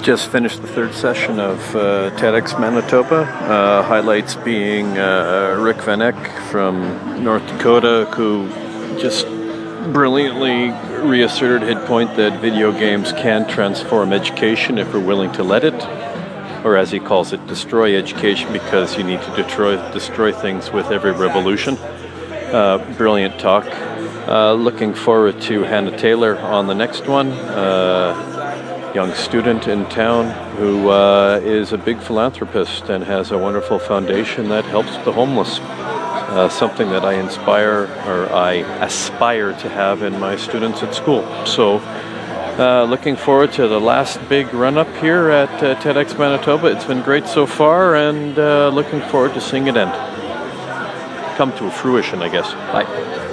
Just finished the third session of TEDx Manitoba. Highlights being Rick Van Eck from North Dakota, who just brilliantly reasserted his point that video games can transform education if we're willing to let it, or as he calls it, destroy education, because you need to destroy things with every revolution. Brilliant talk. Looking forward to Hannah Taylor on the next one. Young student in town who is a big philanthropist and has a wonderful foundation that helps the homeless. Something that I aspire to have in my students at school. So looking forward to the last big run-up here at TEDx Manitoba. It's been great so far, and looking forward to seeing it end. Come to fruition, I guess. Bye.